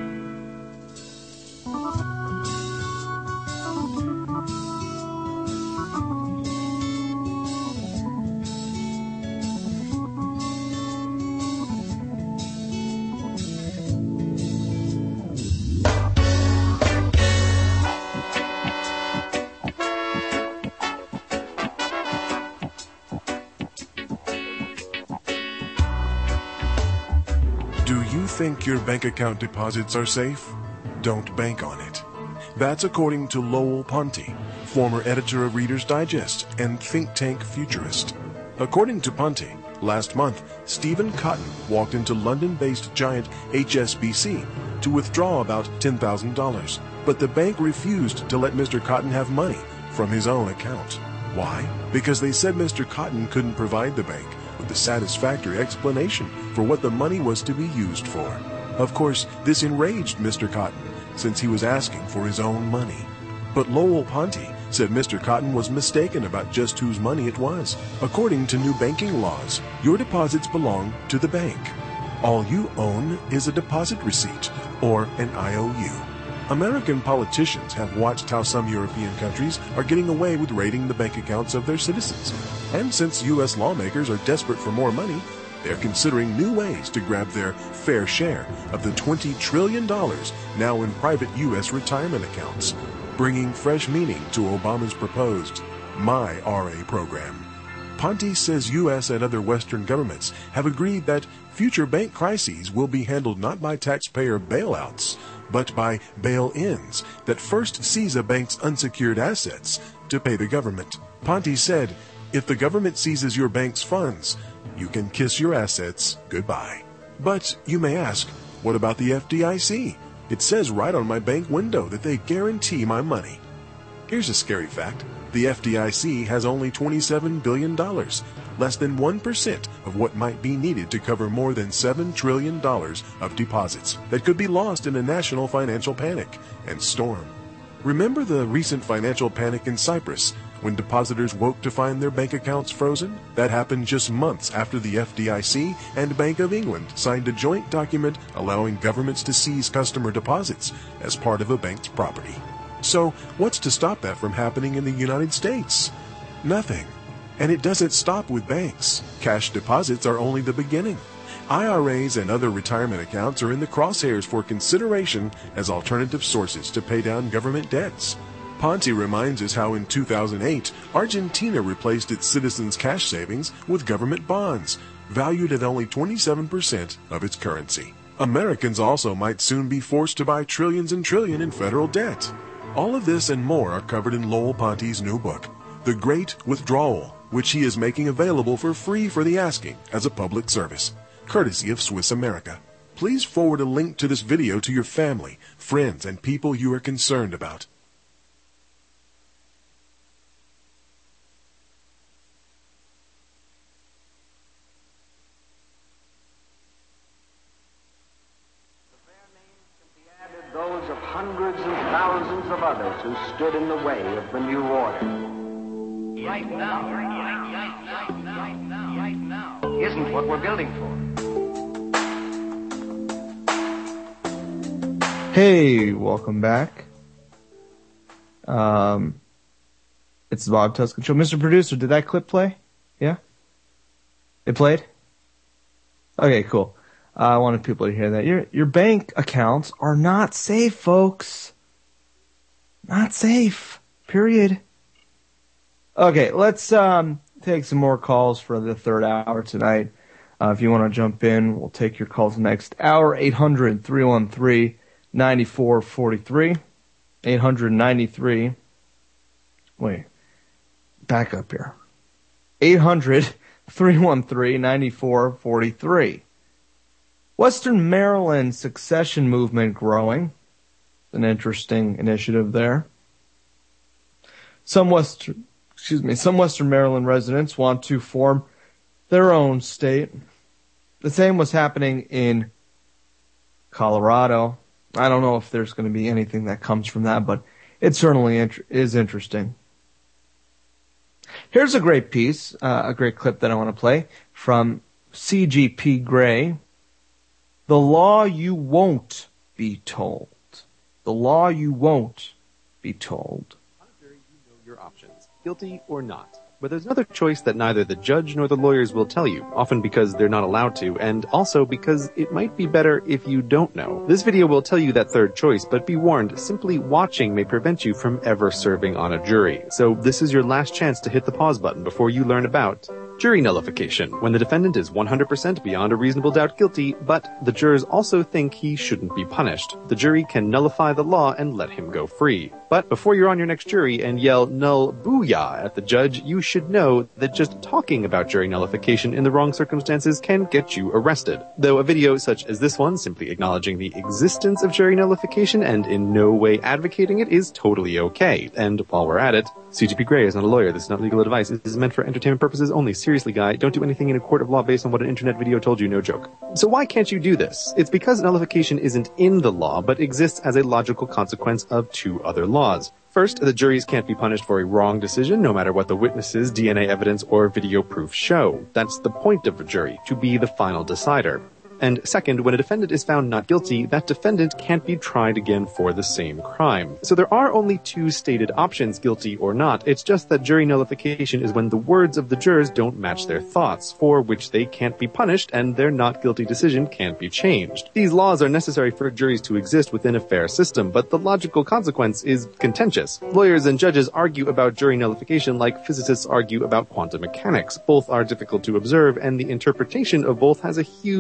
Think your bank account deposits are safe? Don't bank on it. That's according to Lowell Ponty, former editor of Reader's Digest and think tank futurist. According to Ponty, last month, Stephen Cotton walked into London-based giant HSBC to withdraw about $10,000, but the bank refused to let Mr. Cotton have money from his own account. Why? Because they said Mr. Cotton couldn't provide the bank with a satisfactory explanation for what the money was to be used for. Of course, this enraged Mr. Cotton, since he was asking for his own money. But Lowell Ponty said Mr. Cotton was mistaken about just whose money it was. According to new banking laws, your deposits belong to the bank. All you own is a deposit receipt, or an IOU. American politicians have watched how some European countries are getting away with raiding the bank accounts of their citizens. And since U.S. lawmakers are desperate for more money, they're considering new ways to grab their fair share of the $20 trillion now in private U.S. retirement accounts, bringing fresh meaning to Obama's proposed My RA program. Ponty says U.S. and other Western governments have agreed that future bank crises will be handled not by taxpayer bailouts, but by bail-ins that first seize a bank's unsecured assets to pay the government. Ponty said, if the government seizes your bank's funds, you can kiss your assets goodbye. But you may ask, what about the FDIC? It says right on my bank window that they guarantee my money. Here's a scary fact. The FDIC has only $27 billion, less than 1% of what might be needed to cover more than $7 trillion of deposits that could be lost in a national financial panic and storm. Remember the recent financial panic in Cyprus when depositors woke to find their bank accounts frozen? That happened just months after the FDIC and Bank of England signed a joint document allowing governments to seize customer deposits as part of a bank's property. So, what's to stop that from happening in the United States? Nothing. And it doesn't stop with banks. Cash deposits are only the beginning. IRAs and other retirement accounts are in the crosshairs for consideration as alternative sources to pay down government debts. Ponte reminds us how in 2008, Argentina replaced its citizens' cash savings with government bonds, valued at only 27% of its currency. Americans also might soon be forced to buy trillions and trillions in federal debt. All of this and more are covered in Lowell Ponte's new book, The Great Withdrawal, which he is making available for free for the asking as a public service, courtesy of Swiss America. Please forward a link to this video to your family, friends, and people you are concerned about. Those of hundreds and thousands of others who stood in the way of the new order. Right now isn't what we're building for. Hey, welcome back. It's the Bob Tuscan Show. Mr. Producer, did that clip play? Yeah? It played? Okay, cool. I wanted people to hear that. Your bank accounts are not safe, folks. Not safe. Period. Okay, let's take some more calls for the third hour tonight. If you want to jump in, we'll take your calls next hour. 800-313-9443. 893. Wait. Back up here. 800-313-9443. Western Maryland secession movement growing. An interesting initiative there. Some Western Maryland residents want to form their own state. The same was happening in Colorado. I don't know if there's going to be anything that comes from that, but it certainly is interesting. Here's a great piece, a great clip that I want to play from CGP Grey. The law you won't be told. The law you won't be told. Your options, guilty or not. But there's another choice that neither the judge nor the lawyers will tell you, often because they're not allowed to, and also because it might be better if you don't know. This video will tell you that third choice, but be warned, simply watching may prevent you from ever serving on a jury. So this is your last chance to hit the pause button before you learn about jury nullification, when the defendant is 100% beyond a reasonable doubt guilty, but the jurors also think he shouldn't be punished. The jury can nullify the law and let him go free. But before you're on your next jury and yell null booyah at the judge, you should know that just talking about jury nullification in the wrong circumstances can get you arrested. Though a video such as this one, simply acknowledging the existence of jury nullification and in no way advocating it, is totally okay. And while we're at it, CGP Grey is not a lawyer. This is not legal advice. This is meant for entertainment purposes only. Seriously, guy, don't do anything in a court of law based on what an internet video told you. No joke. So why can't you do this? It's because nullification isn't in the law, but exists as a logical consequence of two other laws. First, the juries can't be punished for a wrong decision, no matter what the witnesses, DNA evidence, or video proof show. That's the point of a jury, to be the final decider. And second, when a defendant is found not guilty, that defendant can't be tried again for the same crime. So there are only two stated options, guilty or not. It's just that jury nullification is when the words of the jurors don't match their thoughts, for which they can't be punished and their not guilty decision can't be changed. These laws are necessary for juries to exist within a fair system, but the logical consequence is contentious. Lawyers and judges argue about jury nullification like physicists argue about quantum mechanics. Both are difficult to observe, and the interpretation of both has a huge philosophical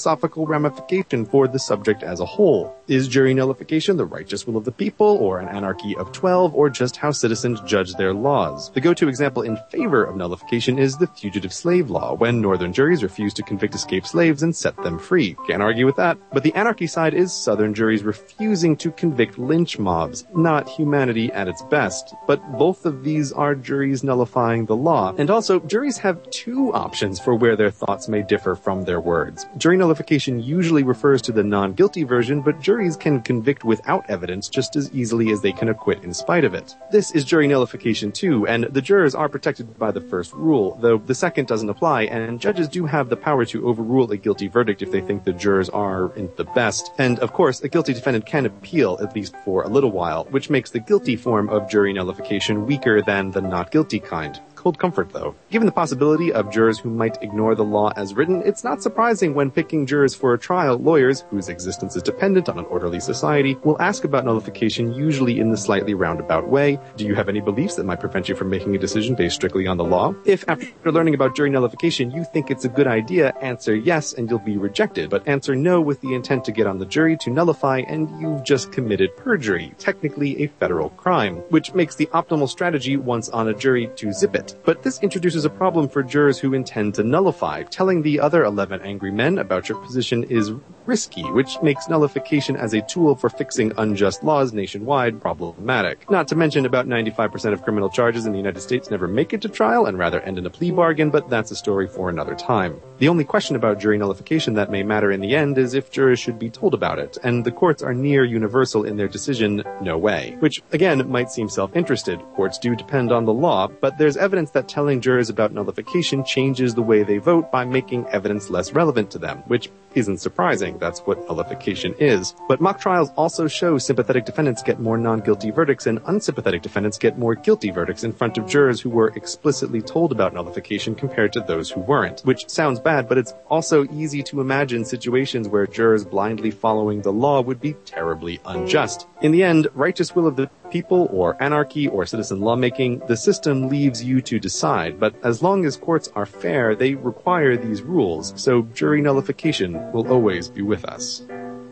philosophical ramification for the subject as a whole. Is jury nullification the righteous will of the people, or an anarchy of 12, or just how citizens judge their laws? The go-to example in favor of nullification is the fugitive slave law, when northern juries refuse to convict escaped slaves and set them free. Can't argue with that. But the anarchy side is southern juries refusing to convict lynch mobs, not humanity at its best. But both of these are juries nullifying the law. And also, juries have two options for where their thoughts may differ from their words. Jury nullification usually refers to the non-guilty version, but juries can convict without evidence just as easily as they can acquit in spite of it. This is jury nullification too, and the jurors are protected by the first rule, though the second doesn't apply, and judges do have the power to overrule a guilty verdict if they think the jurors are in the best. And of course, a guilty defendant can appeal, at least for a little while, which makes the guilty form of jury nullification weaker than the not guilty kind. Cold comfort, though. Given the possibility of jurors who might ignore the law as written, it's not surprising when picking jurors for a trial, lawyers, whose existence is dependent on an orderly society, will ask about nullification usually in the slightly roundabout way. Do you have any beliefs that might prevent you from making a decision based strictly on the law? If, after learning about jury nullification, you think it's a good idea, answer yes and you'll be rejected, but answer no with the intent to get on the jury to nullify and you've just committed perjury, technically a federal crime, which makes the optimal strategy once on a jury to zip it. But this introduces a problem for jurors who intend to nullify. Telling the other 11 angry men about your position is risky, which makes nullification as a tool for fixing unjust laws nationwide problematic. Not to mention about 95% of criminal charges in the United States never make it to trial and rather end in a plea bargain, but that's a story for another time. The only question about jury nullification that may matter in the end is if jurors should be told about it, and the courts are near universal in their decision, no way. Which, again, might seem self-interested. Courts do depend on the law, but there's evidence that telling jurors about nullification changes the way they vote by making evidence less relevant to them, which isn't surprising. That's what nullification is. But mock trials also show sympathetic defendants get more non-guilty verdicts and unsympathetic defendants get more guilty verdicts in front of jurors who were explicitly told about nullification compared to those who weren't. Which sounds bad, but it's also easy to imagine situations where jurors blindly following the law would be terribly unjust. In the end, righteous will of the people, or anarchy, or citizen lawmaking, the system leaves you to decide. But as long as courts are fair, they require these rules, so jury nullification will always be with us.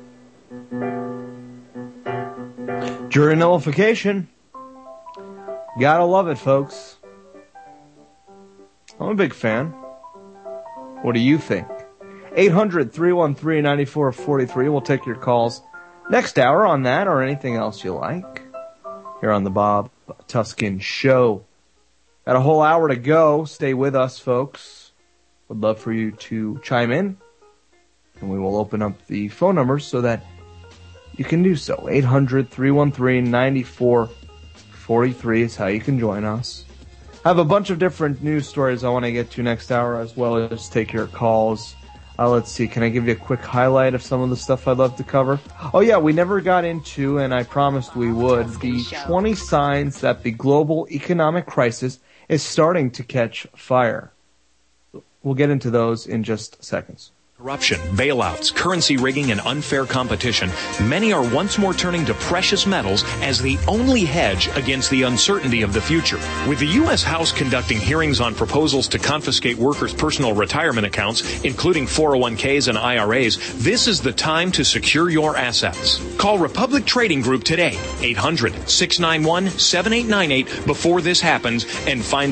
Jury nullification. Gotta love it, folks. I'm a big fan. What do you think? 800-313-9443. We'll take your calls next hour on that or anything else you like. Here on the Bob Tuskin Show. Got a whole hour to go. Stay with us, folks. Would love for you to chime in. And we will open up the phone numbers so that you can do so. 800-313-9443 is how you can join us. I have a bunch of different news stories I want to get to next hour, as well as take your calls. Let's see, can I give you a quick highlight of some of the stuff I'd love to cover? Oh yeah, we never got into, and I promised we would, the 20 signs that the global economic crisis is starting to catch fire. We'll get into those in just seconds. Corruption, bailouts, currency rigging, and unfair competition, many are once more turning to precious metals as the only hedge against the uncertainty of the future. With the U.S. House conducting hearings on proposals to confiscate workers' personal retirement accounts, including 401ks and IRAs, this is the time to secure your assets. Call Republic Trading Group today, 800-691-7898 before this happens, and find